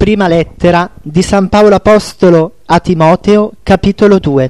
Prima lettera di San Paolo Apostolo a Timoteo, capitolo 2.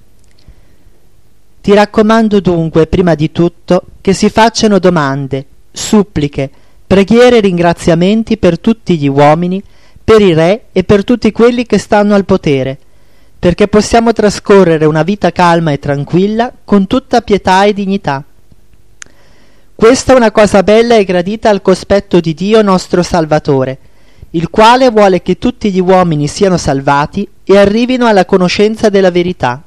Ti raccomando dunque, prima di tutto, che si facciano domande, suppliche, preghiere e ringraziamenti per tutti gli uomini, per i re e per tutti quelli che stanno al potere, perché possiamo trascorrere una vita calma e tranquilla con tutta pietà e dignità. Questa è una cosa bella e gradita al cospetto di Dio nostro Salvatore, il quale vuole che tutti gli uomini siano salvati e arrivino alla conoscenza della verità.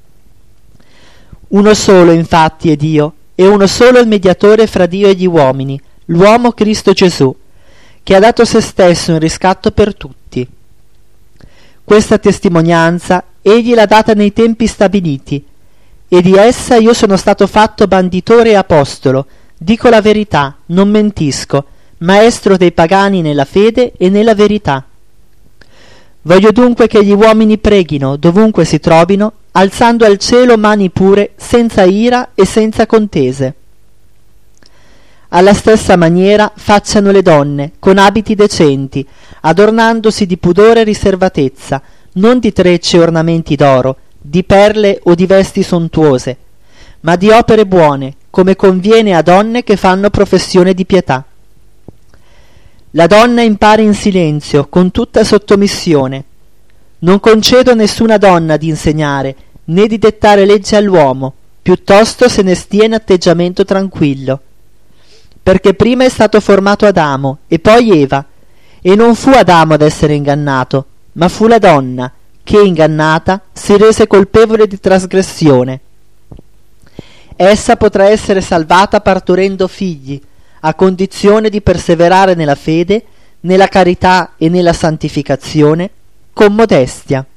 Uno solo infatti è Dio, e uno solo il mediatore fra Dio e gli uomini, l'uomo Cristo Gesù, che ha dato se stesso in riscatto per tutti. Questa testimonianza egli l'ha data nei tempi stabiliti, e di essa io sono stato fatto banditore e apostolo, dico la verità, non mentisco, maestro dei pagani nella fede e nella verità. Voglio dunque che gli uomini preghino, dovunque si trovino, alzando al cielo mani pure, senza ira e senza contese. Alla stessa maniera facciano le donne, con abiti decenti, adornandosi di pudore e riservatezza, non di trecce e ornamenti d'oro, di perle o di vesti sontuose, ma di opere buone, come conviene a donne che fanno professione di pietà. La donna impari in silenzio, con tutta sottomissione. Non concedo a nessuna donna di insegnare, né di dettare legge all'uomo, piuttosto se ne stia in atteggiamento tranquillo. Perché prima è stato formato Adamo, e poi Eva, e non fu Adamo ad essere ingannato, ma fu la donna, che, ingannata, si rese colpevole di trasgressione. Essa potrà essere salvata partorendo figli, a condizione di perseverare nella fede, nella carità e nella santificazione, con modestia.